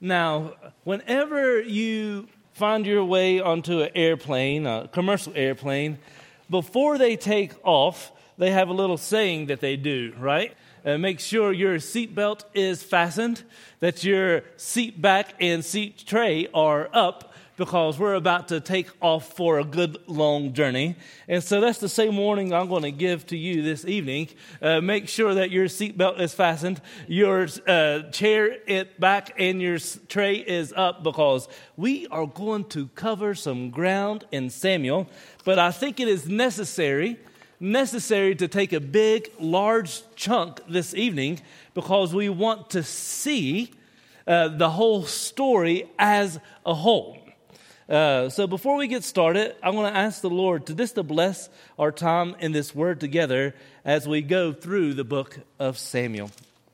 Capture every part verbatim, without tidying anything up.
Now, whenever you find your way onto an airplane, a commercial airplane, before they take off, they have a little saying that they do, right? Uh, make sure your seatbelt is fastened, that your seat back and seat tray are up, because we're about to take off for a good long journey. And so that's the same warning I'm going to give to you this evening. Uh, make sure that your seatbelt is fastened, your uh, chair it back, and your tray is up, because we are going to cover some ground in Samuel. But I think it is necessary, necessary to take a big, large chunk this evening, because we want to see uh, the whole story as a whole. Uh, so before we get started, I want to ask the Lord to just to bless our time in this word together as we go through the book of Samuel.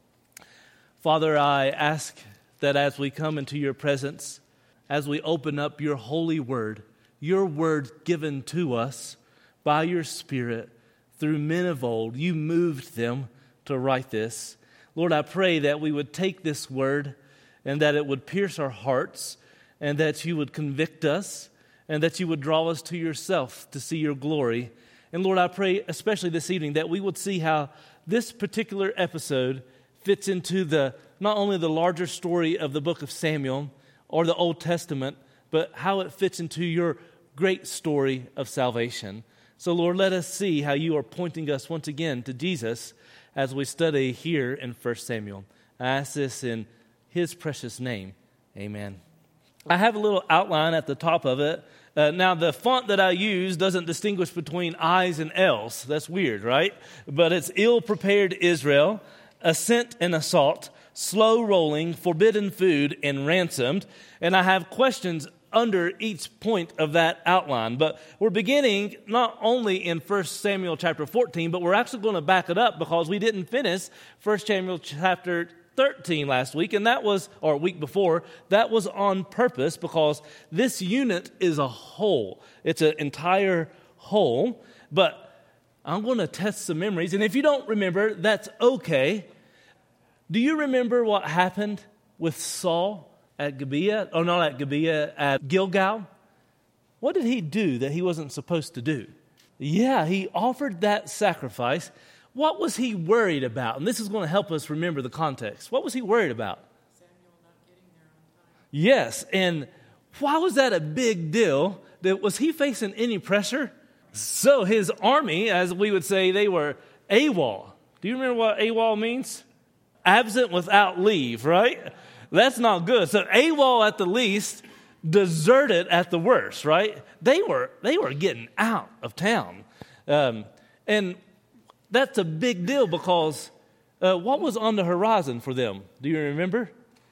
Father, I ask that as we come into your presence, as we open up your holy word, your word given to us by your Spirit through men of old, you moved them to write this. Lord, I pray that we would take this word and that it would pierce our hearts, and that you would convict us, and that you would draw us to yourself to see your glory. And Lord, I pray especially this evening that we would see how this particular episode fits into the not only the larger story of the book of Samuel or the Old Testament, but how it fits into your great story of salvation. So Lord, let us see how you are pointing us once again to Jesus as we study here in First Samuel. I ask this in his precious name. Amen. I have a little outline at the top of it. Uh, now, the font that I use doesn't distinguish between I's and L's. That's weird, right? But it's ill-prepared Israel, ascent and assault, slow rolling, forbidden food, and ransomed. And I have questions under each point of that outline. But we're beginning not only in First Samuel chapter fourteen, but we're actually going to back it up because we didn't finish First Samuel chapter thirteen last week, and that was, or a week before, that was on purpose because this unit is a whole. It's an entire whole, but I'm going to test some memories, and if you don't remember, that's okay. Do you remember what happened with Saul at Gibeah? Oh, not at Gibeah, at Gilgal? What did he do that he wasn't supposed to do? Yeah, he offered that sacrifice. What was he worried about? And this is going to help us remember the context. What was he worried about? Samuel not getting there on time. Yes, and why was that a big deal? Was he facing any pressure? So his army, as we would say, they were AWOL. Do you remember what AWOL means? Absent without leave, right? That's not good. So AWOL at the least, deserted at the worst, right? They were they were getting out of town. Um, and that's a big deal because uh, what was on the horizon for them? Do you remember?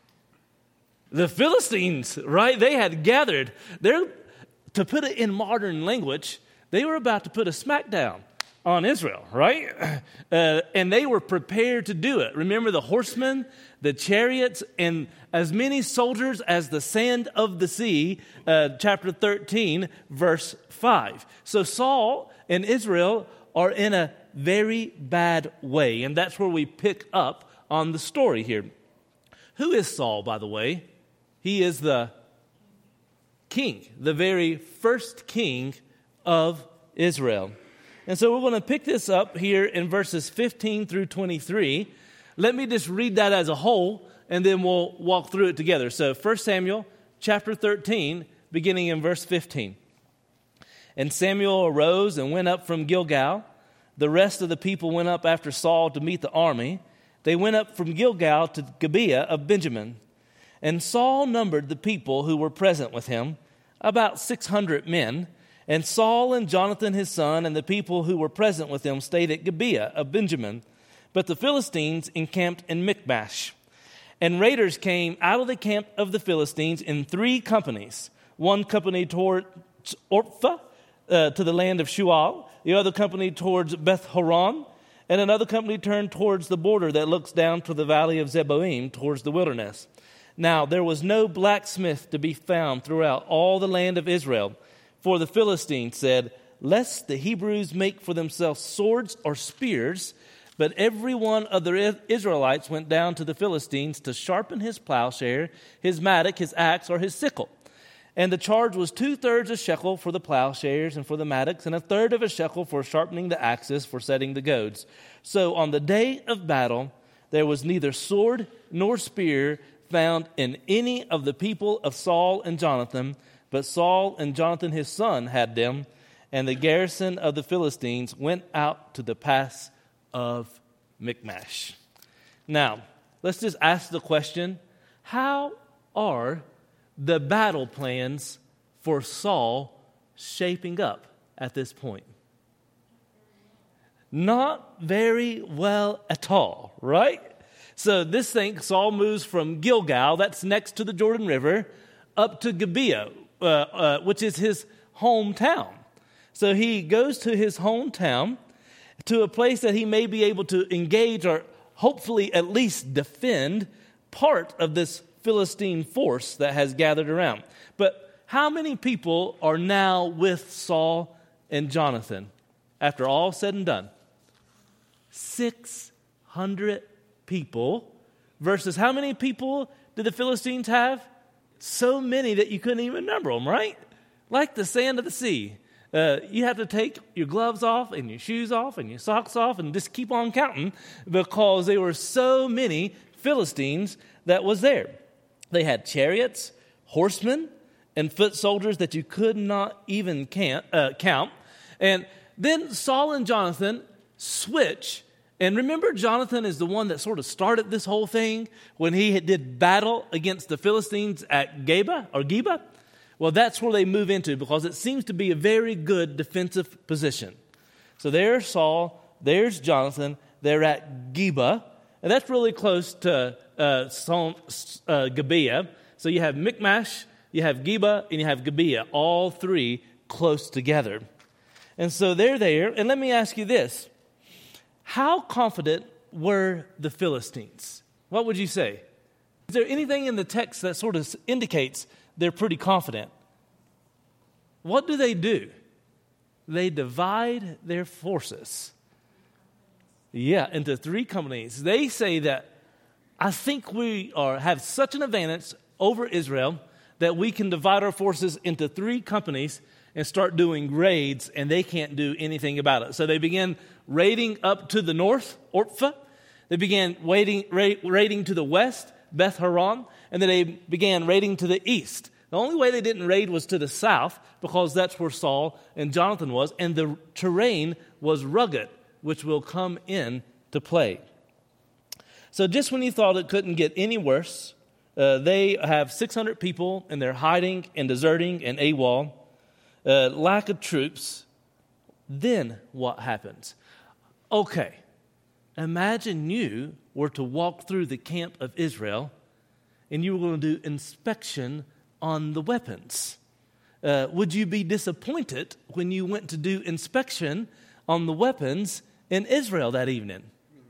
The Philistines, right? They had gathered. They're, to put it in modern language, they were about to put a smackdown on Israel, right? Uh, and they were prepared to do it. Remember the horsemen, the chariots, and as many soldiers as the sand of the sea, uh, chapter thirteen, verse five. So Saul and Israel are in a very bad way, and that's where we pick up on the story here. Who is Saul, by the way? He is the king, the very first king of Israel. And so we're going to pick this up here in verses fifteen through twenty-three. Let me just read that as a whole, and then we'll walk through it together. So First Samuel chapter thirteen, beginning in verse fifteen. And Samuel arose and went up from Gilgal. The rest of the people went up after Saul to meet the army. They went up from Gilgal to Gibeah of Benjamin. And Saul numbered the people who were present with him, about six hundred men. And Saul and Jonathan his son and the people who were present with him stayed at Gibeah of Benjamin. But the Philistines encamped in Michmash. And raiders came out of the camp of the Philistines in three companies. One company toward Orpha, uh, to the land of Shual. The other company towards Beth Horon, and another company turned towards the border that looks down to the valley of Zeboim, towards the wilderness. Now there was no blacksmith to be found throughout all the land of Israel, for the Philistines said, "Lest the Hebrews make for themselves swords or spears, But every one of the Israelites went down to the Philistines to sharpen his plowshare, his mattock, his axe, or his sickle. And the charge was two-thirds a shekel for the plowshares and for the mattocks, and a third of a shekel for sharpening the axes for setting the goads. So on the day of battle, there was neither sword nor spear found in any of the people of Saul and Jonathan, but Saul and Jonathan his son had them, and the garrison of the Philistines went out to the pass of Michmash. Now, let's just ask the question, how are the battle plans for Saul shaping up at this point? Not very well at all, right? So this thing, Saul moves from Gilgal, that's next to the Jordan River, up to Gibeah, uh, uh, which is his hometown. So he goes to his hometown, to a place that he may be able to engage or hopefully at least defend part of this Philistine force that has gathered around. But how many people are now with Saul and Jonathan after all said and done? six hundred people versus how many people did the Philistines have? So many that you couldn't even number them, right? Like the sand of the sea. Uh, you have to take your gloves off and your shoes off and your socks off and just keep on counting because there were so many Philistines that was there. They had chariots, horsemen, and foot soldiers that you could not even can, uh, count. And then Saul and Jonathan switch. And remember, Jonathan is the one that sort of started this whole thing when he did battle against the Philistines at Geba or Geba. Well, that's where they move into because it seems to be a very good defensive position. So there's Saul, there's Jonathan, they're at Geba, and that's really close to uh, Psalm, uh, Gibeah. So you have Michmash, you have Geba, and you have Gibeah, all three close together. And so they're there, and let me ask you this. How confident were the Philistines? What would you say? Is there anything in the text that sort of indicates they're pretty confident? What do they do? They divide their forces. Yeah, into three companies. They say that, I think we are have such an advantage over Israel that we can divide our forces into three companies and start doing raids, and they can't do anything about it. So they began raiding up to the north, Orpha. They began raiding, raiding to the west, Beth Horon, and then they began raiding to the east. The only way they didn't raid was to the south because that's where Saul and Jonathan was, and the terrain was rugged, which will come in to play. So just when you thought it couldn't get any worse, uh, they have six hundred people, and they're hiding and deserting and AWOL, uh, lack of troops. Then what happens? Okay, imagine you were to walk through the camp of Israel, and you were going to do inspection on the weapons. Uh, would you be disappointed when you went to do inspection on the weapons in Israel that evening?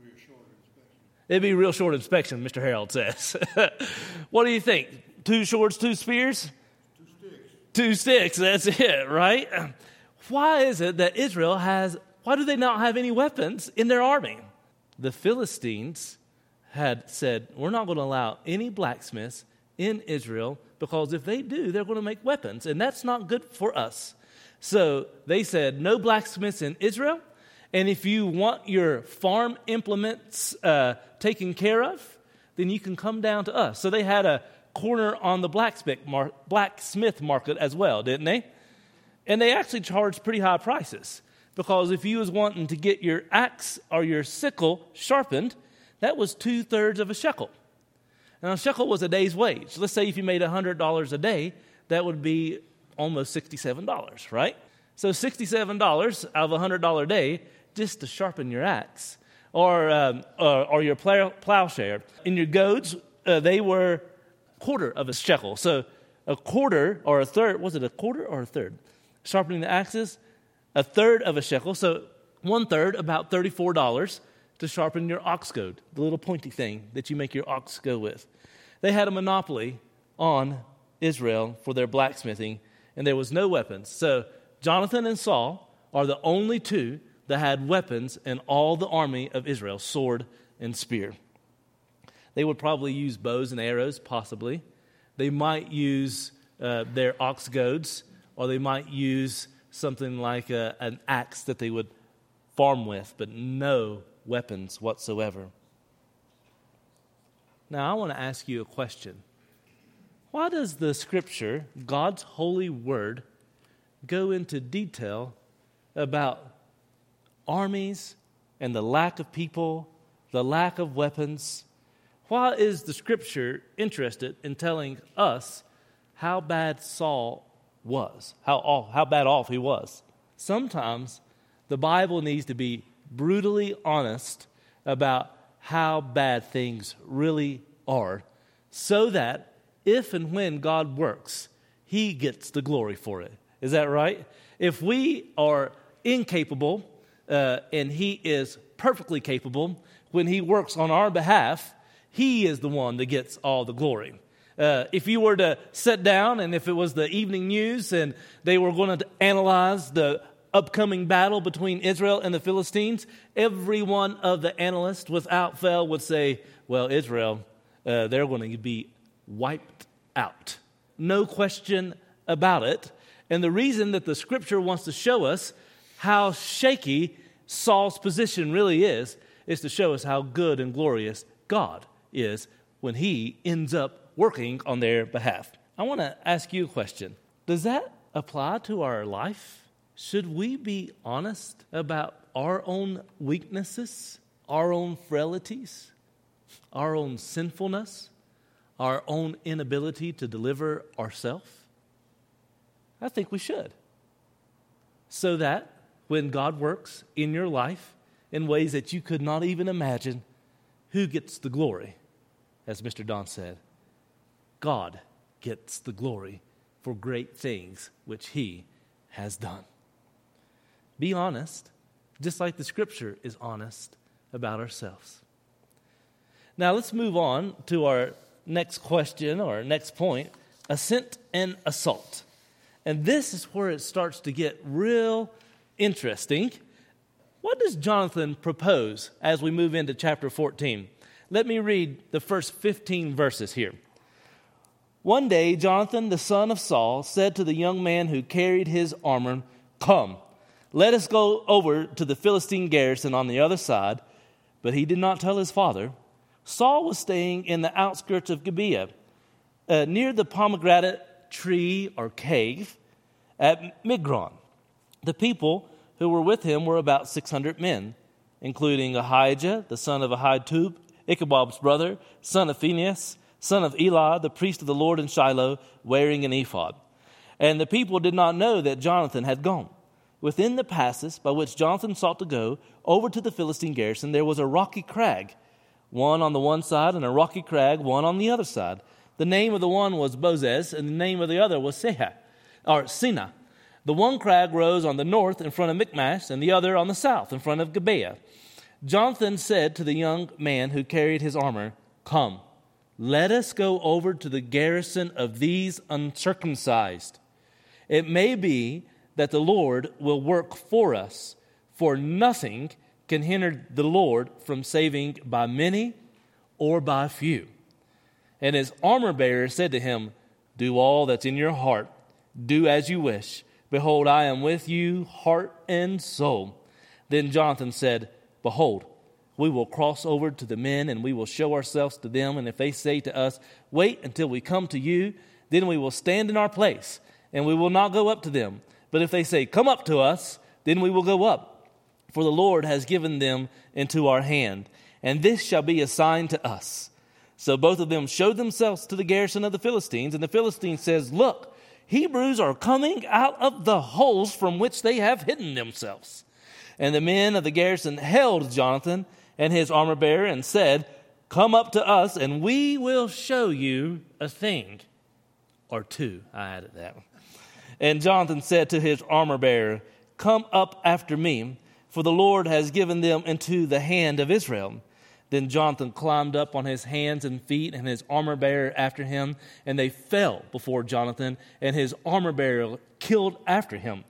It'd be a real short inspection, Mister Harold says. What do you think? Two swords, two spears? Two sticks. Two sticks, that's it, right? Why is it that Israel has, why do they not have any weapons in their army? The Philistines had said, we're not going to allow any blacksmiths in Israel because if they do, they're going to make weapons, and that's not good for us. So they said, no blacksmiths in Israel, and if you want your farm implements uh, taken care of, then you can come down to us. So they had a corner on the blacksmith, mar- blacksmith market as well, didn't they? And they actually charged pretty high prices because if you was wanting to get your axe or your sickle sharpened, that was two-thirds of a shekel. Now, a shekel was a day's wage. Let's say if you made one hundred dollars a day, that would be almost sixty-seven dollars, right? So sixty-seven dollars out of a one hundred dollars a day just to sharpen your axe or um, or, or your plow, plowshare. In your goads, uh, they were quarter of a shekel. So a quarter or a third, was it a quarter or a third? Sharpening the axes, a third of a shekel. So one third, about thirty-four dollars. To sharpen your ox goad, the little pointy thing that you make your ox go with. They had a monopoly on Israel for their blacksmithing, and there was no weapons. So Jonathan and Saul are the only two that had weapons in all the army of Israel, sword and spear. They would probably use bows and arrows, possibly. They might use uh, their ox goads, or they might use something like a, an axe that they would farm with, but no weapons whatsoever. Now, I want to ask you a question. Why does the Scripture, God's holy word, go into detail about armies and the lack of people, the lack of weapons? Why is the Scripture interested in telling us how bad Saul was, how off, how bad off he was? Sometimes the Bible needs to be brutally honest about how bad things really are, so that if and when God works, He gets the glory for it. Is that right? If we are incapable uh, and He is perfectly capable, when He works on our behalf, He is the one that gets all the glory. Uh, if you were to sit down and if it was the evening news and they were going to analyze the upcoming battle between Israel and the Philistines, every one of the analysts without fail would say, well, Israel, uh, they're going to be wiped out. No question about it. And the reason that the Scripture wants to show us how shaky Saul's position really is, is to show us how good and glorious God is when He ends up working on their behalf. I want to ask you a question. Does that apply to our life? Should we be honest about our own weaknesses, our own frailties, our own sinfulness, our own inability to deliver ourselves? I think we should. So that when God works in your life in ways that you could not even imagine, who gets the glory? As Mister Don said, God gets the glory for great things which He has done. Be honest, just like the Scripture is honest about ourselves. Now let's move on to our next question or next point, ascent and assault. And this is where it starts to get real interesting. What does Jonathan propose as we move into chapter fourteen? Let me read the first fifteen verses here. One day, Jonathan, the son of Saul, said to the young man who carried his armor, "Come, let us go over to the Philistine garrison on the other side." But he did not tell his father. Saul was staying in the outskirts of Gibeah, uh, near the pomegranate tree or cave at Migron. The people who were with him were about six hundred men, including Ahijah, the son of Ahitub, Ichabod's brother, son of Phinehas, son of Eli, the priest of the Lord in Shiloh, wearing an ephod. And the people did not know that Jonathan had gone. Within the passes by which Jonathan sought to go over to the Philistine garrison, there was a rocky crag, one on the one side and a rocky crag, one on the other side. The name of the one was Bozez, and the name of the other was Seha, or Sina. The one crag rose on the north in front of Michmash, and the other on the south in front of Gibeah. Jonathan said to the young man who carried his armor, "Come, let us go over to the garrison of these uncircumcised. It may be that the Lord will work for us, for nothing can hinder the Lord from saving by many or by few." And his armor-bearer said to him, "Do all that's in your heart. Do as you wish. Behold, I am with you, heart and soul." Then Jonathan said, "Behold, we will cross over to the men, and we will show ourselves to them. And if they say to us, 'Wait until we come to you,' then we will stand in our place, and we will not go up to them. But if they say, 'Come up to us,' then we will go up. For the Lord has given them into our hand, and this shall be a sign to us." So both of them showed themselves to the garrison of the Philistines, and the Philistine says, "Look, Hebrews are coming out of the holes from which they have hidden themselves." And the men of the garrison held Jonathan and his armor-bearer and said, "Come up to us, and we will show you a thing or two." I added that one. And Jonathan said to his armor-bearer, "Come up after me, for the Lord has given them into the hand of Israel." Then Jonathan climbed up on his hands and feet, and his armor-bearer after him, and they fell before Jonathan, and his armor-bearer killed after him.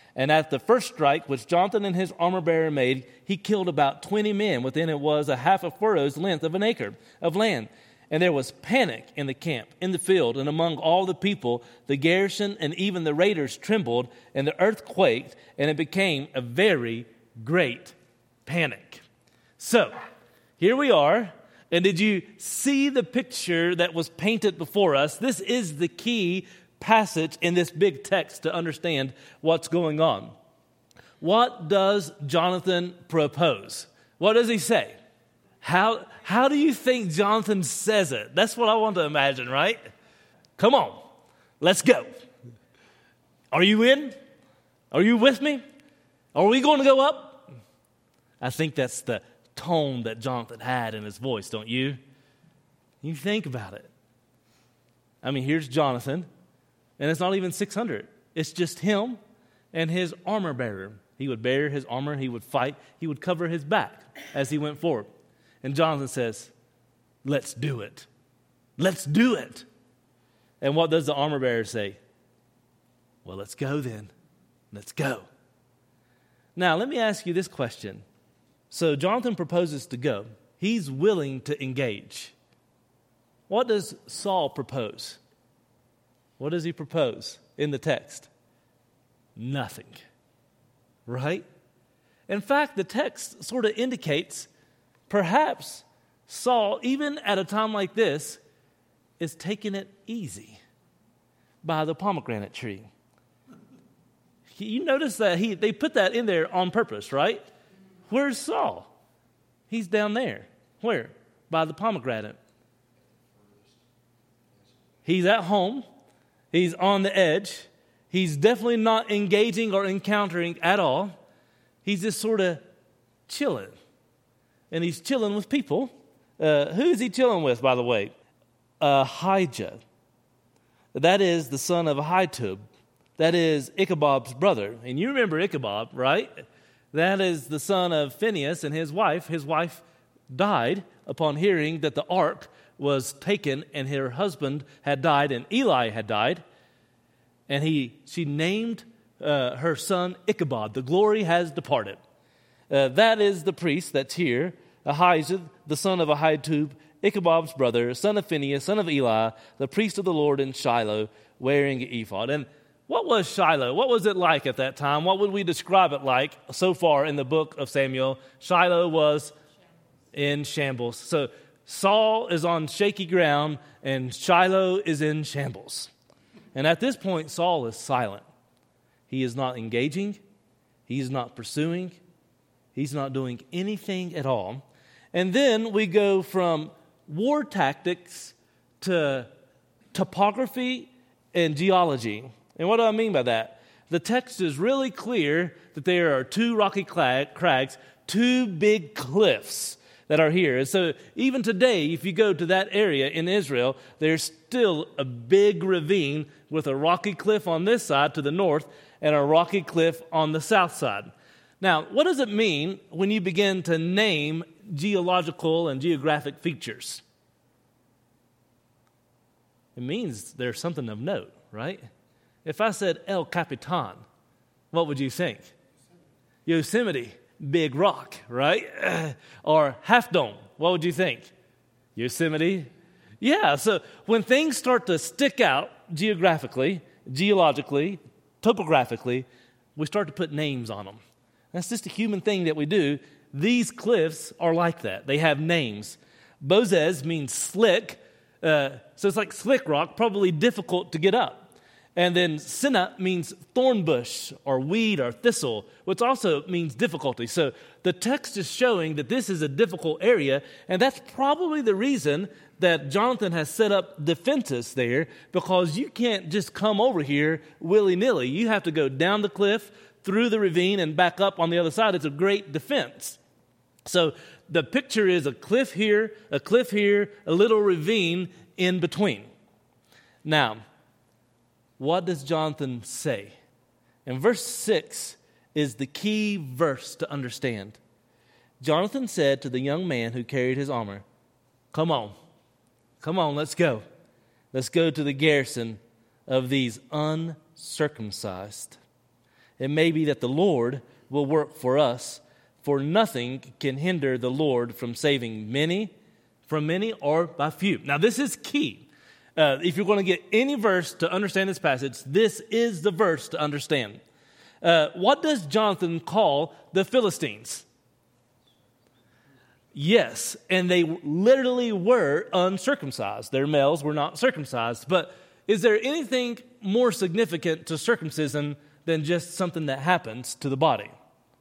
And at the first strike, which Jonathan and his armor-bearer made, he killed about twenty men. Within it was a half a furrow's length of an acre of land. And there was panic in the camp, in the field, and among all the people. The garrison and even the raiders trembled, and the earth quaked, and it became a very great panic. So, here we are. And did you see the picture that was painted before us? This is the key passage in this big text to understand what's going on. What does Jonathan propose? What does he say? How, how do you think Jonathan says it? That's what I want to imagine, right? Come on, let's go. Are you in? Are you with me? Are we going to go up? I think that's the tone that Jonathan had in his voice, don't you? You think about it. I mean, here's Jonathan, and it's not even six hundred. It's just him and his armor bearer. He would bear his armor, he would fight, he would cover his back as he went forward. And Jonathan says, let's do it. Let's do it. And what does the armor bearer say? Well, let's go then. Let's go. Now, let me ask you this question. So Jonathan proposes to go. He's willing to engage. What does Saul propose? What does he propose in the text? Nothing. Right? In fact, the text sort of indicates perhaps Saul, even at a time like this, is taking it easy by the pomegranate tree. You notice that he they put that in there on purpose, right? Where's Saul? He's down there. Where? By the pomegranate. He's at home. He's on the edge. He's definitely not engaging or encountering at all. He's just sort of chilling. And he's chilling with people. Uh, who is he chilling with, by the way? Ahijah. That is the son of Ahitub. That is Ichabod's brother. And you remember Ichabod, right? That is the son of Phinehas and his wife. His wife died upon hearing that the ark was taken and her husband had died and Eli had died. And he, she named uh, her son Ichabod. The glory has departed. Uh, that is the priest that's here. Ahijah, the son of Ahitub, Ichabod's brother, son of Phinehas, son of Eli, the priest of the Lord in Shiloh, wearing an ephod. And what was Shiloh? What was it like at that time? What would we describe it like so far in the book of Samuel? Shiloh was in shambles. So Saul is on shaky ground and Shiloh is in shambles. And at this point, Saul is silent. He is not engaging. He is not pursuing. He's not doing anything at all. And then we go from war tactics to topography and geology. And what do I mean by that? The text is really clear that there are two rocky crags, two big cliffs that are here. And so even today, if you go to that area in Israel, there's still a big ravine with a rocky cliff on this side to the north and a rocky cliff on the south side. Now, what does it mean when you begin to name geological and geographic features? It means there's something of note, right? If I said El Capitan, what would you think? Yosemite, big rock, right? Or Half Dome, what would you think? Yosemite? Yeah, so when things start to stick out geographically, geologically, topographically, we start to put names on them. That's just a human thing that we do. These cliffs are like that. They have names. Bozez means slick, uh, so it's like slick rock, probably difficult to get up. And then Sinna means thorn bush or weed or thistle, which also means difficulty. So the text is showing that this is a difficult area, and that's probably the reason that Jonathan has set up defenses there, because you can't just come over here willy-nilly. You have to go down the cliff, through the ravine, and back up on the other side. It's a great defense. So the picture is a cliff here, a cliff here, a little ravine in between. Now, what does Jonathan say? And verse six is the key verse to understand. Jonathan said to the young man who carried his armor, "Come on, come on, let's go. Let's go to the garrison of these uncircumcised." It may be that the Lord will work for us, for nothing can hinder the Lord from saving many, from many or by few. Now, this is key. Uh, if you're going to get any verse to understand this passage, this is the verse to understand. Uh, what does Jonathan call the Philistines? Yes, and they literally were uncircumcised. Their males were not circumcised. But is there anything more significant to circumcision than just something that happens to the body?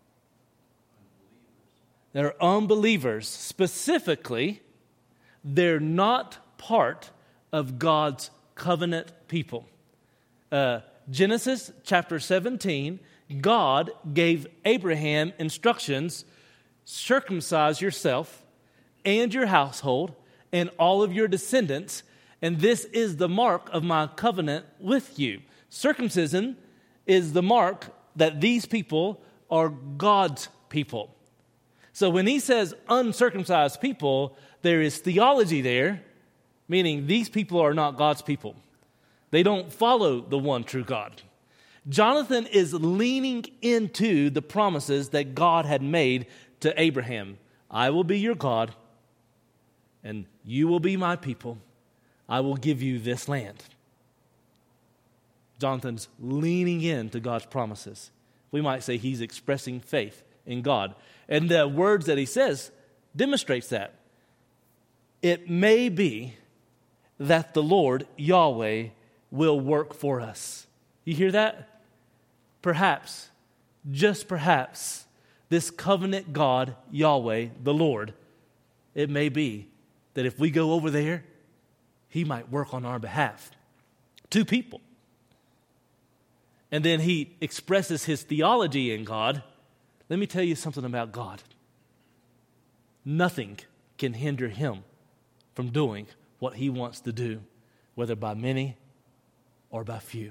They're unbelievers. Specifically, they're not part of God's covenant people. Uh, Genesis chapter seventeen, God gave Abraham instructions: circumcise yourself and your household and all of your descendants, and this is the mark of my covenant with you. Circumcision is the mark that these people are God's people. So when he says uncircumcised people, there is theology there, meaning these people are not God's people. They don't follow the one true God. Jonathan is leaning into the promises that God had made to Abraham. I will be your God, and you will be my people. I will give you this land. Jonathan's leaning into God's promises. We might say he's expressing faith in God. And the words that he says demonstrates that. It may be that the Lord, Yahweh, will work for us. You hear that? Perhaps, just perhaps, this covenant God, Yahweh, the Lord, it may be that if we go over there, he might work on our behalf. Two people. And then he expresses his theology in God. Let me tell you something about God. Nothing can hinder him from doing what he wants to do, whether by many or by few.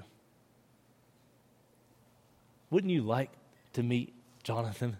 Wouldn't you like to meet Jonathan?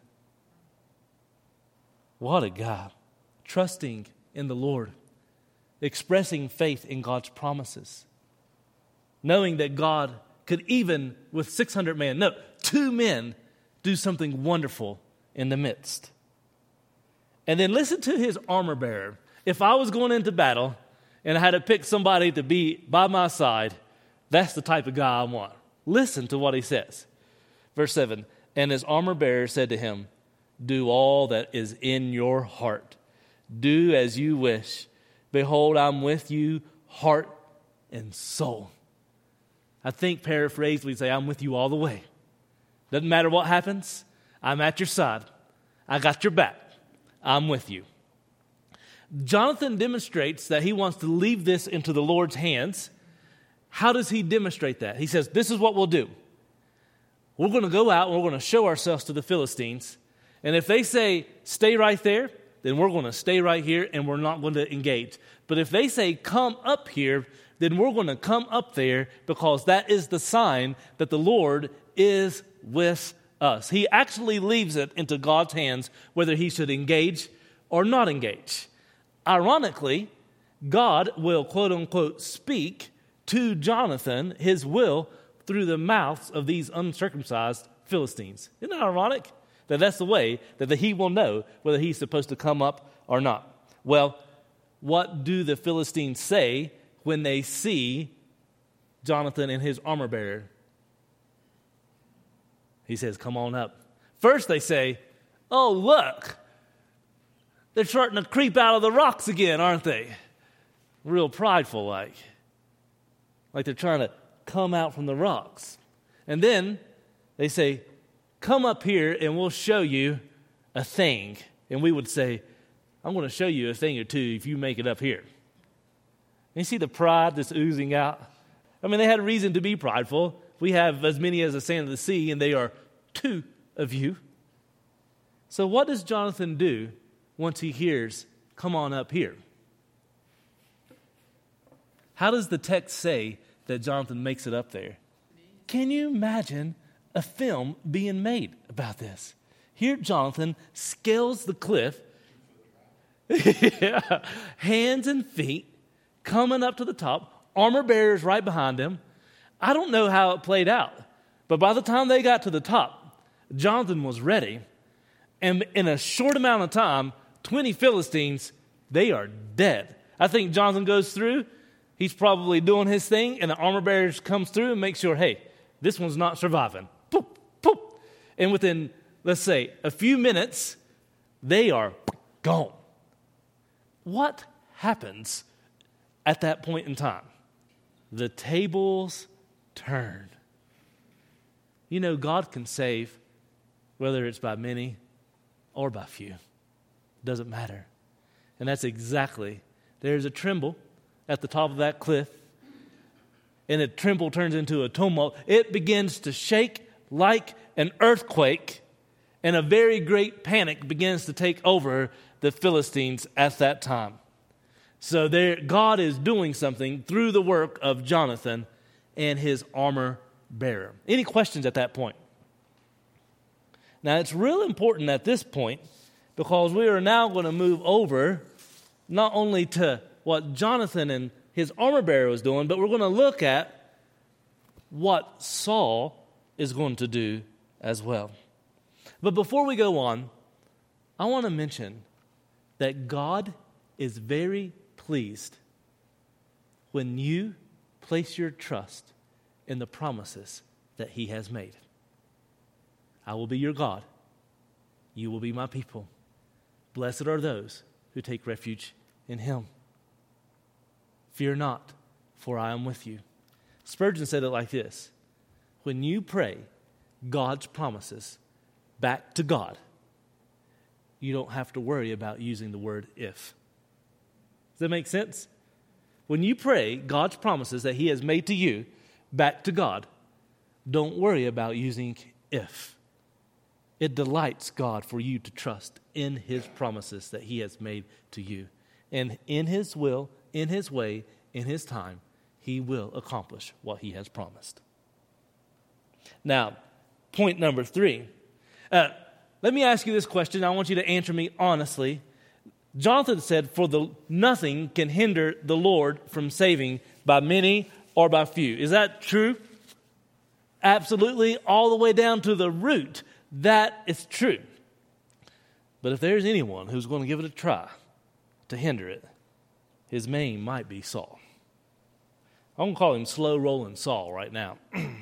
What a guy. Trusting in the Lord. Expressing faith in God's promises. Knowing that God could even, with six hundred men, no, two men, do something wonderful in the midst. And then listen to his armor bearer. If I was going into battle and I had to pick somebody to be by my side, that's the type of guy I want. Listen to what he says. Verse seven, and his armor bearer said to him, do all that is in your heart. Do as you wish. Behold, I'm with you, heart and soul. I think paraphrased, we say, I'm with you all the way. Doesn't matter what happens, I'm at your side. I got your back. I'm with you. Jonathan demonstrates that he wants to leave this into the Lord's hands. How does he demonstrate that? He says, this is what we'll do. We're going to go out and we're going to show ourselves to the Philistines. And if they say, stay right there, then we're going to stay right here and we're not going to engage. But if they say, come up here, then we're going to come up there, because that is the sign that the Lord is with us. He actually leaves it into God's hands whether he should engage or not engage. Ironically, God will, quote unquote, speak to Jonathan his will through the mouths of these uncircumcised Philistines. Isn't that ironic? That that's the way that he will know whether he's supposed to come up or not. Well, what do the Philistines say when they see Jonathan and his armor bearer? He says, come on up. First they say, oh, look, they're starting to creep out of the rocks again, aren't they? Real prideful like. Like they're trying to come out from the rocks. And then they say, come up here and we'll show you a thing. And we would say, I'm going to show you a thing or two if you make it up here. And you see the pride that's oozing out? I mean, they had a reason to be prideful. We have as many as the sand of the sea, and they are two of you. So what does Jonathan do once he hears, come on up here? How does the text say that Jonathan makes it up there? Can you imagine a film being made about this? Here Jonathan scales the cliff, yeah, hands and feet, coming up to the top, armor bearers right behind him. I don't know how it played out, But by the time they got to the top, Jonathan was ready. And in a short amount of time, twenty Philistines, they are dead. I think Jonathan goes through. He's probably doing his thing, and the armor bearer comes through and makes sure, hey, this one's not surviving. Poop, poop. And within, let's say, a few minutes, they are gone. What happens at that point in time? The tables turn. You know, God can save, whether it's by many or by few. Doesn't matter. And that's exactly, there's a tremble at the top of that cliff, and a tremble turns into a tumult. It begins to shake like an earthquake, and a very great panic begins to take over the Philistines at that time. So there, God is doing something through the work of Jonathan and his armor bearer. Any questions at that point? Now, it's real important at this point because we are now going to move over not only to what Jonathan and his armor bearer was doing, but we're going to look at what Saul is going to do as well. But before we go on, I want to mention that God is very pleased when you place your trust in the promises that he has made. I will be your God. You will be my people. Blessed are those who take refuge in him. Fear not, for I am with you. Spurgeon said it like this: when you pray God's promises back to God, you don't have to worry about using the word if. Does that make sense? When you pray God's promises that he has made to you back to God, don't worry about using if. It delights God for you to trust in his promises that he has made to you. And in his will, in his way, in his time, he will accomplish what he has promised. Now, point number three. Uh, let me ask you this question. I want you to answer me honestly. Jonathan said, for the nothing can hinder the Lord from saving by many or by few. Is that true? Absolutely, all the way down to the root. That is true. But if there's anyone who's going to give it a try to hinder it, his name might be Saul. I'm going to call him slow-rolling Saul right now.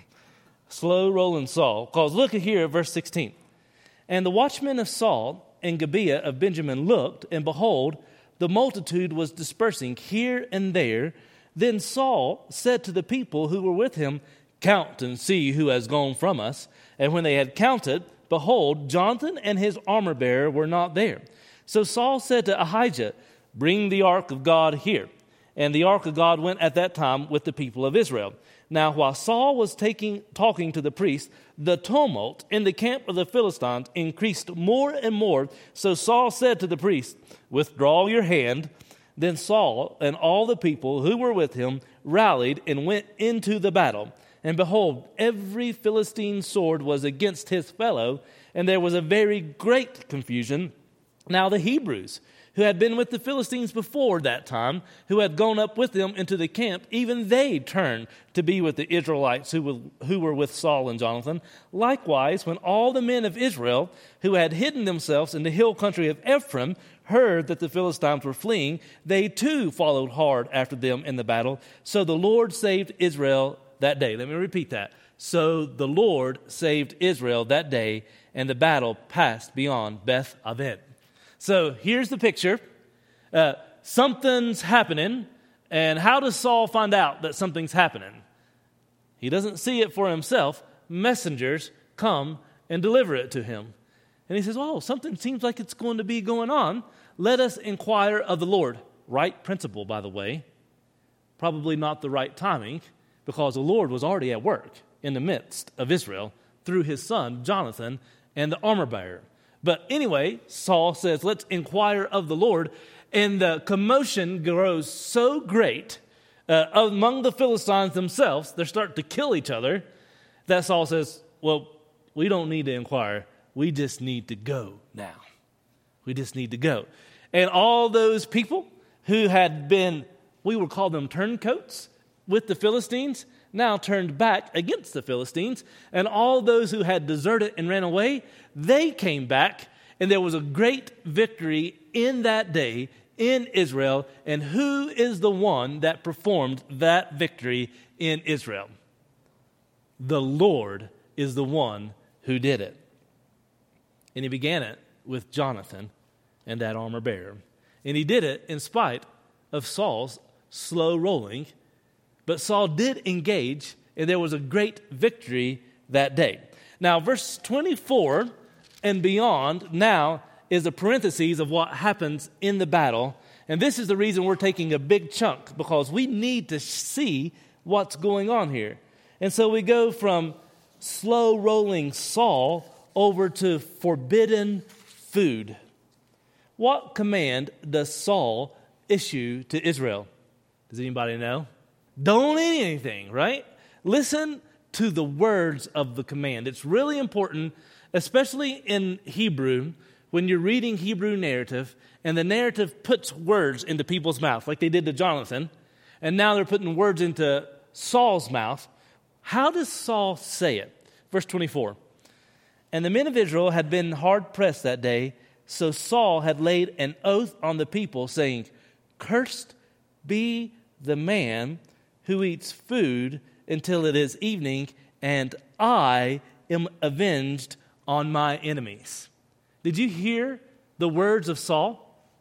Slow-rolling Saul. Because look at here at verse sixteen. And the watchmen of Saul and Gibeah of Benjamin looked, and behold, the multitude was dispersing here and there. Then Saul said to the people who were with him, count and see who has gone from us. And when they had counted, behold, Jonathan and his armor bearer were not there. So Saul said to Ahijah, bring the ark of God here. And the ark of God went at that time with the people of Israel. Now while Saul was taking, talking to the priest, the tumult in the camp of the Philistines increased more and more. So Saul said to the priest, withdraw your hand. Then Saul and all the people who were with him rallied and went into the battle. And behold, every Philistine sword was against his fellow, and there was a very great confusion. Now the Hebrews, who had been with the Philistines before that time, who had gone up with them into the camp, even they turned to be with the Israelites who were, who were with Saul and Jonathan. Likewise, when all the men of Israel, who had hidden themselves in the hill country of Ephraim, heard that the Philistines were fleeing, they too followed hard after them in the battle. So the Lord saved Israel that day. Let me repeat that. So the Lord saved Israel that day, and the battle passed beyond Beth Aven. So here's the picture. Uh, something's happening, and how does Saul find out that something's happening? He doesn't see it for himself. Messengers come and deliver it to him. And he says, oh, something seems like it's going to be going on. Let us inquire of the Lord. Right principle, by the way. Probably not the right timing, because the Lord was already at work in the midst of Israel through his son, Jonathan, and the armor bearer. But anyway, Saul says, let's inquire of the Lord. And the commotion grows so great uh, among the Philistines themselves, they're starting to kill each other, that Saul says, well, we don't need to inquire. We just need to go now. We just need to go. And all those people who had been, we would call them turncoats with the Philistines, now turned back against the Philistines, and all those who had deserted and ran away, they came back, and there was a great victory in that day in Israel. And who is the one that performed that victory in Israel? The Lord is the one who did it. And he began it with Jonathan and that armor bearer. And he did it in spite of Saul's slow rolling. But Saul did engage, and there was a great victory that day. Now, verse twenty-four and beyond now is a parenthesis of what happens in the battle. And this is the reason we're taking a big chunk, because we need to see what's going on here. And so we go from slow rolling Saul over to forbidden food. What command does Saul issue to Israel? Does anybody know? Don't eat anything, right? Listen to the words of the command. It's really important, especially in Hebrew, when you're reading Hebrew narrative, and the narrative puts words into people's mouth, like they did to Jonathan, and now they're putting words into Saul's mouth. How does Saul say it? Verse twenty-four. And the men of Israel had been hard pressed that day, so Saul had laid an oath on the people, saying, Cursed be the man who eats food until it is evening, and I am avenged on my enemies. Did you hear the words of Saul?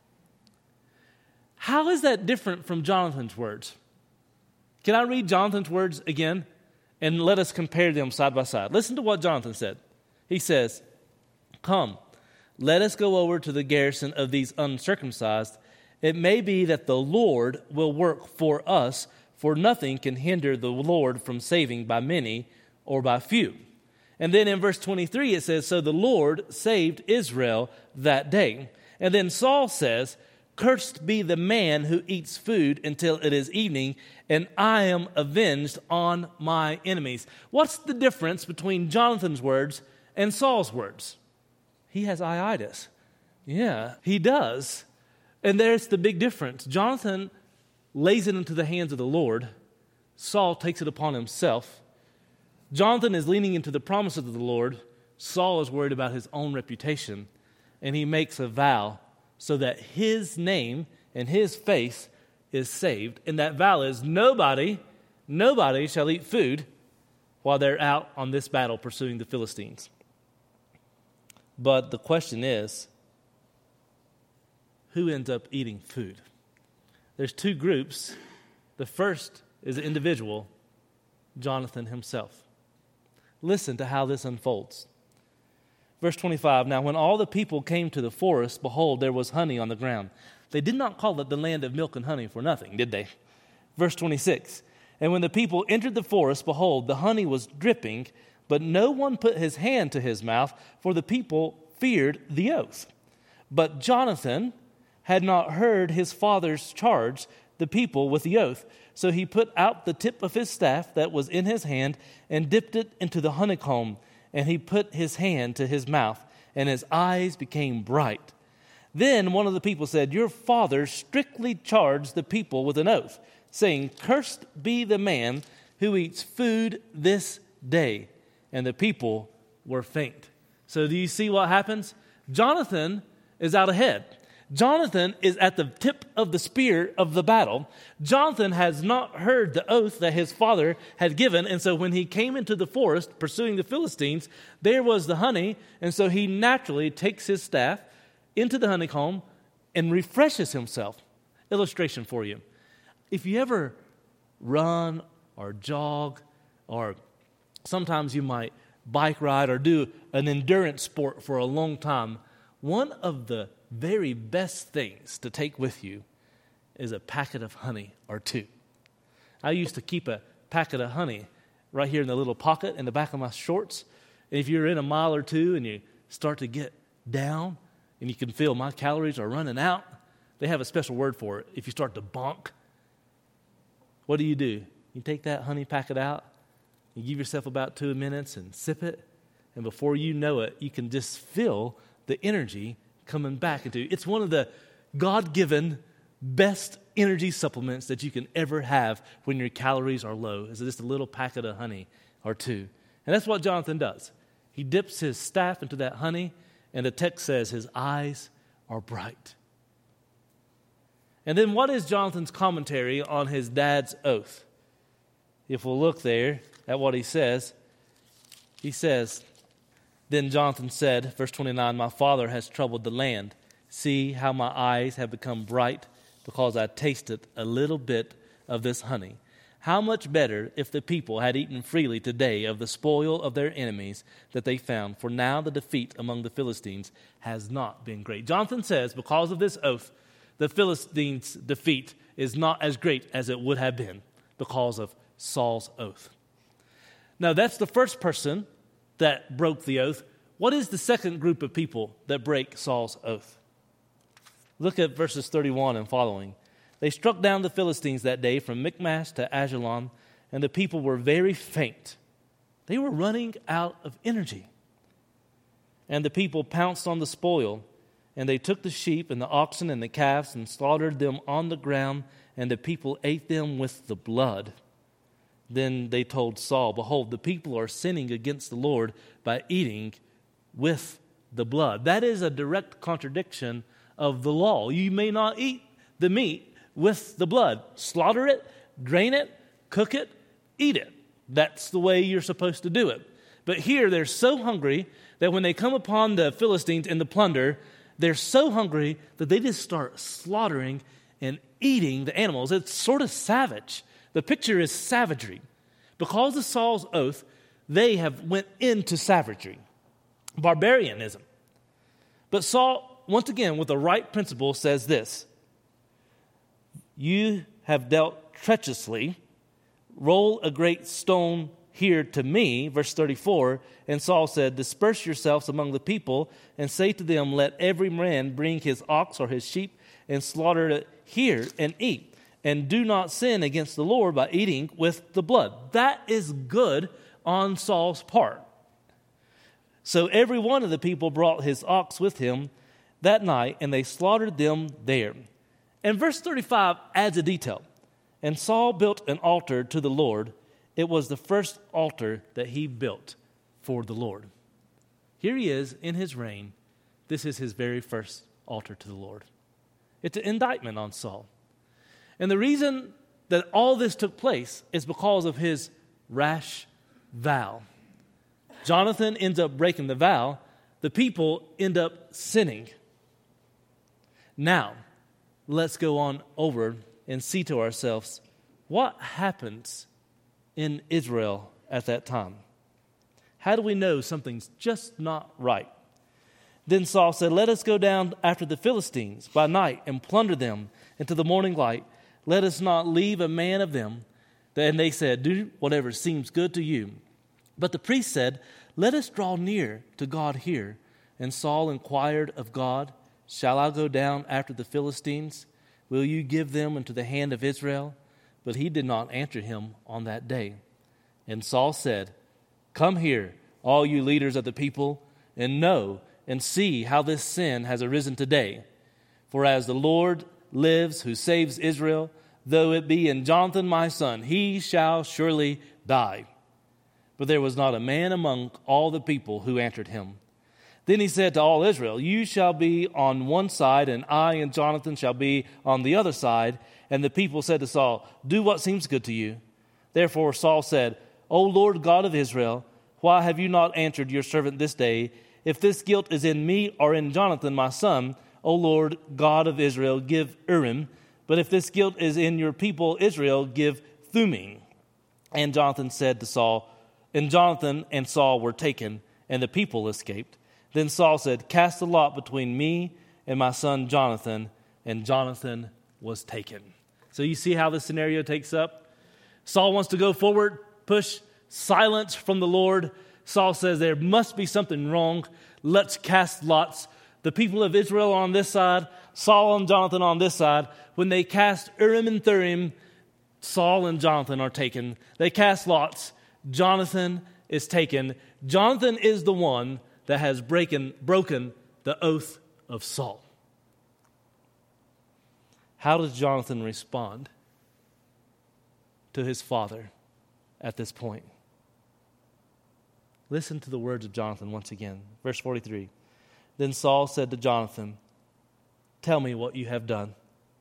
How is that different from Jonathan's words? Can I read Jonathan's words again? And let us compare them side by side. Listen to what Jonathan said. He says, Come, let us go over to the garrison of these uncircumcised. It may be that the Lord will work for us, for nothing can hinder the Lord from saving by many or by few. And then in verse twenty-three it says, So the Lord saved Israel that day. And then Saul says, Cursed be the man who eats food until it is evening, and I am avenged on my enemies. What's the difference between Jonathan's words and Saul's words? He has iitis. Yeah, he does. And there's the big difference. Jonathan lays it into the hands of the Lord. Saul takes it upon himself. Jonathan is leaning into the promises of the Lord. Saul is worried about his own reputation. And he makes a vow so that his name and his face is saved. And that vow is nobody, nobody shall eat food while they're out on this battle pursuing the Philistines. But the question is, who ends up eating food? There's two groups. The first is an individual, Jonathan himself. Listen to how this unfolds. Verse twenty-five, Now when all the people came to the forest, behold, there was honey on the ground. They did not call it the land of milk and honey for nothing, did they? Verse twenty-six, And when the people entered the forest, behold, the honey was dripping, but no one put his hand to his mouth, for the people feared the oath. But Jonathan had not heard his father's charge the people with the oath. So he put out the tip of his staff that was in his hand and dipped it into the honeycomb. And he put his hand to his mouth, and his eyes became bright. Then one of the people said, Your father strictly charged the people with an oath, saying, Cursed be the man who eats food this day. And the people were faint. So do you see what happens? Jonathan is out ahead. Jonathan is at the tip of the spear of the battle. Jonathan has not heard the oath that his father had given, and so when he came into the forest pursuing the Philistines, there was the honey, and so he naturally takes his staff into the honeycomb and refreshes himself. Illustration for you. If you ever run or jog, or sometimes you might bike ride or do an endurance sport for a long time, one of the very best things to take with you is a packet of honey or two. I used to keep a packet of honey right here in the little pocket in the back of my shorts. And if you're in a mile or two and you start to get down and you can feel my calories are running out, they have a special word for it. If you start to bonk, what do you do? You take that honey packet out, you give yourself about two minutes and sip it, and before you know it, you can just feel the energy coming back into you. It's one of the God-given best energy supplements that you can ever have when your calories are low is just a little packet of honey or two. And that's what Jonathan does. He dips his staff into that honey, and the text says his eyes are bright. And then what is Jonathan's commentary on his dad's oath? If we'll look there at what he says, he says, then Jonathan said, verse twenty-nine, my father has troubled the land. See how my eyes have become bright because I tasted a little bit of this honey. How much better if the people had eaten freely today of the spoil of their enemies that they found, for now the defeat among the Philistines has not been great. Jonathan says, because of this oath, the Philistines' defeat is not as great as it would have been because of Saul's oath. Now, that's the first person that broke the oath. What is the second group of people that break Saul's oath? Look at verses thirty-one and following. They struck down the Philistines that day from Michmash to Ajalon, and the people were very faint. They were running out of energy. And the people pounced on the spoil, and they took the sheep and the oxen and the calves and slaughtered them on the ground, and the people ate them with the blood. Then they told Saul, behold, the people are sinning against the Lord by eating with the blood. That is a direct contradiction of the law. You may not eat the meat with the blood. Slaughter it, drain it, cook it, eat it. That's the way you're supposed to do it. But here they're so hungry that when they come upon the Philistines in the plunder, they're so hungry that they just start slaughtering and eating the animals. It's sort of savage. The picture is savagery. Because of Saul's oath, they have went into savagery, barbarianism. But Saul, once again, with the right principle, says this: you have dealt treacherously. Roll a great stone here to me, verse thirty-four. And Saul said, disperse yourselves among the people and say to them, let every man bring his ox or his sheep and slaughter it here and eat. And do not sin against the Lord by eating with the blood. That is good on Saul's part. So every one of the people brought his ox with him that night, and they slaughtered them there. And verse thirty-five adds a detail. And Saul built an altar to the Lord. It was the first altar that he built for the Lord. Here he is in his reign. This is his very first altar to the Lord. It's an indictment on Saul. And the reason that all this took place is because of his rash vow. Jonathan ends up breaking the vow. The people end up sinning. Now, let's go on over and see to ourselves what happens in Israel at that time. How do we know something's just not right? Then Saul said, let us go down after the Philistines by night and plunder them until the morning light. Let us not leave a man of them. And they said, do whatever seems good to you. But the priest said, let us draw near to God here. And Saul inquired of God, shall I go down after the Philistines? Will you give them into the hand of Israel? But he did not answer him on that day. And Saul said, come here, all you leaders of the people, and know and see how this sin has arisen today. For as the Lord lives, who saves Israel, though it be in Jonathan my son, he shall surely die. But there was not a man among all the people who answered him. Then he said to all Israel, you shall be on one side, and I and Jonathan shall be on the other side. And the people said to Saul, do what seems good to you. Therefore Saul said, O Lord God of Israel, why have you not answered your servant this day? If this guilt is in me or in Jonathan my son, O Lord God of Israel, give Urim. But if this guilt is in your people Israel, give Thummim. And Jonathan said to Saul, and Jonathan and Saul were taken, and the people escaped. Then Saul said, cast a lot between me and my son Jonathan. And Jonathan was taken. So you see how the scenario takes up? Saul wants to go forward, push silence from the Lord. Saul says there must be something wrong. Let's cast lots. The people of Israel on this side, Saul and Jonathan on this side. When they cast Urim and Thummim, Saul and Jonathan are taken. They cast lots. Jonathan is taken. Jonathan is the one that has breaken, broken the oath of Saul. How does Jonathan respond to his father at this point? Listen to the words of Jonathan once again. Verse forty-three. Then Saul said to Jonathan, "Tell me what you have done."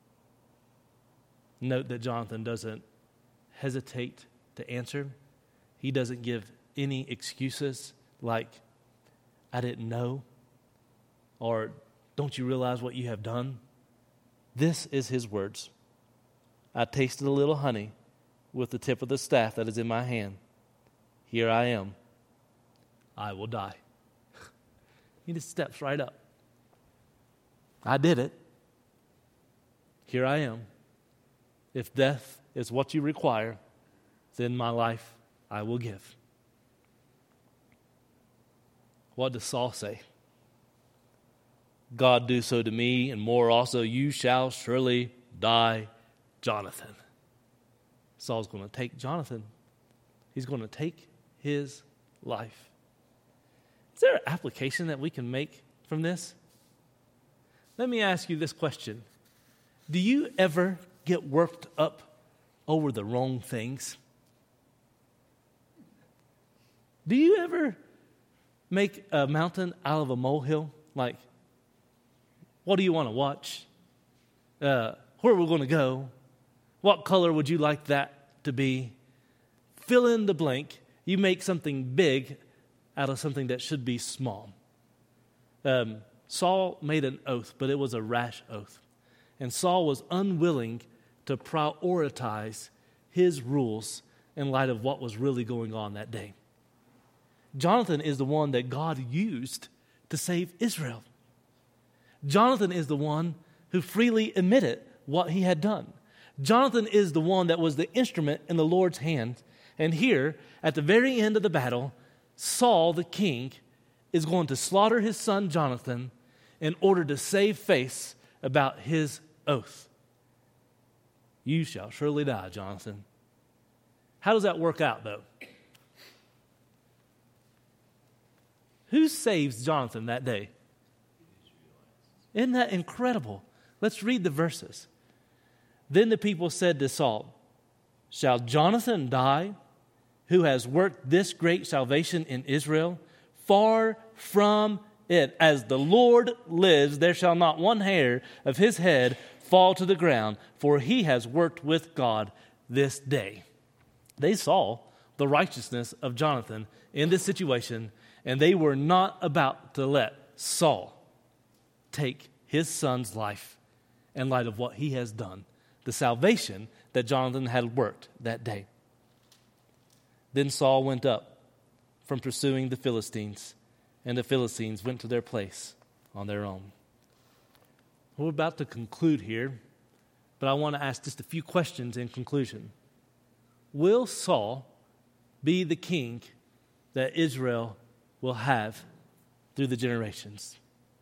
Note that Jonathan doesn't hesitate to answer. He doesn't give any excuses like, "I didn't know," or "Don't you realize what you have done?" This is his words. "I tasted a little honey with the tip of the staff that is in my hand. Here I am. I will die." He just steps right up. I did it. Here I am. If death is what you require, then my life I will give. What does Saul say? "God do so to me, and more also, you shall surely die, Jonathan." Saul's going to take Jonathan. He's going to take his life. Is there an application that we can make from this? Let me ask you this question. Do you ever get worked up over the wrong things? Do you ever make a mountain out of a molehill? Like, what do you want to watch? Uh, where are we going to go? What color would you like that to be? Fill in the blank. You make something big out of something that should be small. Um, Saul made an oath, but it was a rash oath. And Saul was unwilling to prioritize his rules in light of what was really going on that day. Jonathan is the one that God used to save Israel. Jonathan is the one who freely admitted what he had done. Jonathan is the one that was the instrument in the Lord's hand. And here, at the very end of the battle, Saul, the king, is going to slaughter his son Jonathan in order to save face about his oath. You shall surely die, Jonathan. How does that work out, though? Who saves Jonathan that day? Isn't that incredible? Let's read the verses. Then the people said to Saul, "Shall Jonathan die, who has worked this great salvation in Israel? Far from it. As the Lord lives, there shall not one hair of his head fall to the ground, for he has worked with God this day." They saw the righteousness of Jonathan in this situation, and they were not about to let Saul take his son's life in light of what he has done, the salvation that Jonathan had worked that day. Then Saul went up from pursuing the Philistines, and the Philistines went to their place on their own. We're about to conclude here, but I want to ask just a few questions in conclusion. Will Saul be the king that Israel will have through the generations?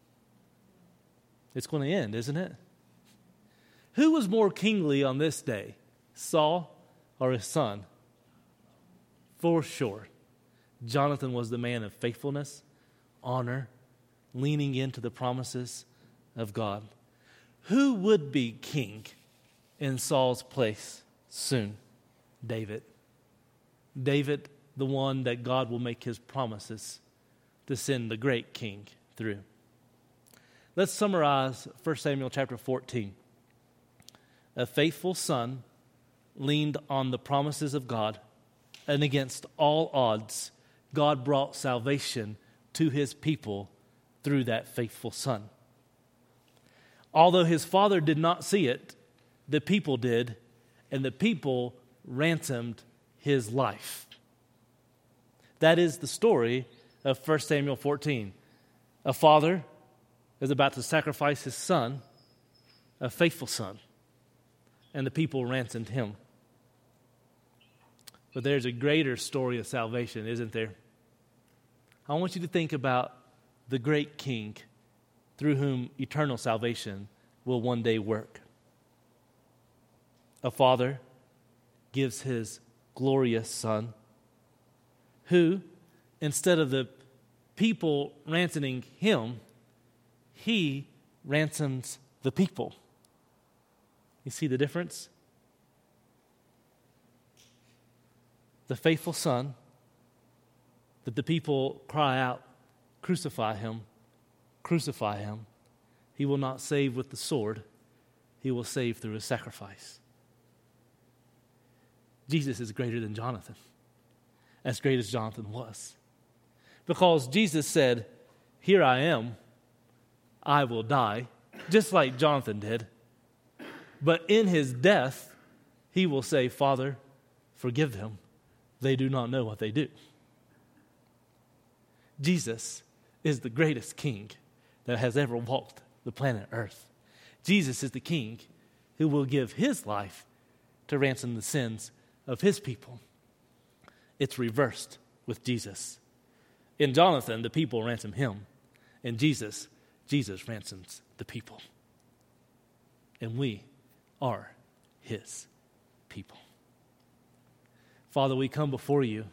It's going to end, isn't it? Who was more kingly on this day, Saul or his son? For sure, Jonathan was the man of faithfulness, honor, leaning into the promises of God. Who would be king in Saul's place soon? David. David, the one that God will make his promises to send the great king through. Let's summarize First Samuel chapter fourteen. A faithful son leaned on the promises of God, and against all odds, God brought salvation to his people through that faithful son. Although his father did not see it, the people did, and the people ransomed his life. That is the story of First Samuel fourteen. A father is about to sacrifice his son, a faithful son, and the people ransomed him. But there's a greater story of salvation, isn't there? I want you to think about the great king through whom eternal salvation will one day work. A father gives his glorious son, who, instead of the people ransoming him, he ransoms the people. You see the difference? The faithful Son that the people cry out, crucify him, crucify him. He will not save with the sword. He will save through his sacrifice. Jesus is greater than Jonathan, as great as Jonathan was. Because Jesus said, here I am, I will die, just like Jonathan did. But in his death, he will say, Father, forgive them. They do not know what they do. Jesus is the greatest king that has ever walked the planet Earth. Jesus is the king who will give his life to ransom the sins of his people. It's reversed with Jesus. In Jonathan, the people ransom him. In Jesus, Jesus ransoms the people. And we are his people. Father, we come before you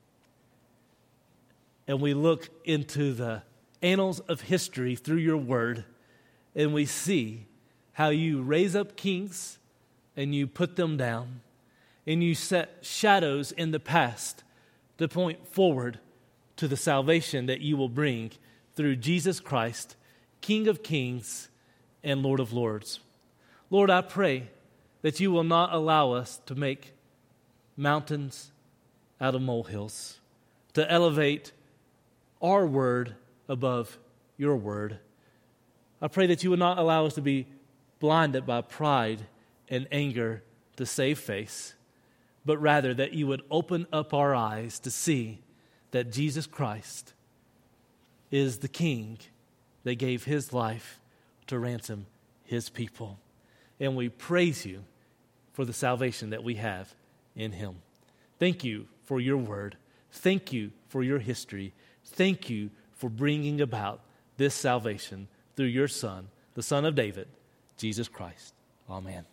and we look into the annals of history through your word, and we see how you raise up kings and you put them down, and you set shadows in the past to point forward to the salvation that you will bring through Jesus Christ, King of kings and Lord of lords. Lord, I pray that you will not allow us to make mountains out of molehills, to elevate our word above your word. I pray that you would not allow us to be blinded by pride and anger to save face, but rather that you would open up our eyes to see that Jesus Christ is the King that gave his life to ransom his people. And we praise you for the salvation that we have in him. Thank you for your word. Thank you for your history. Thank you for bringing about this salvation through your Son, the Son of David, Jesus Christ. Amen.